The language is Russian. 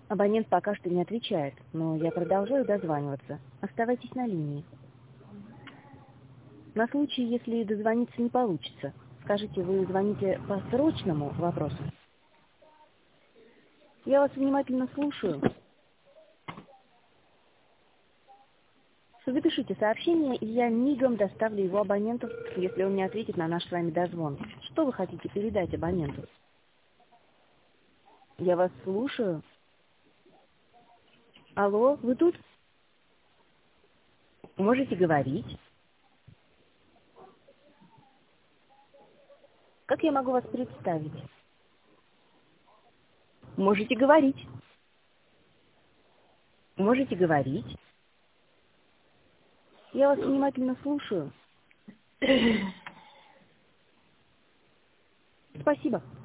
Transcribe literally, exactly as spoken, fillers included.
Абонент пока что не отвечает, но я продолжаю дозваниваться. Оставайтесь на линии. На случай, если дозвониться не получится, скажите, вы звоните по срочному вопросу? Я вас внимательно слушаю. Запишите сообщение, и я мигом доставлю его абоненту, если он не ответит на наш с вами дозвон. Что вы хотите передать абоненту? Я вас слушаю. Алло, вы тут? Можете говорить? Как я могу вас представить? Можете говорить. Можете говорить. Я вас внимательно слушаю. Спасибо.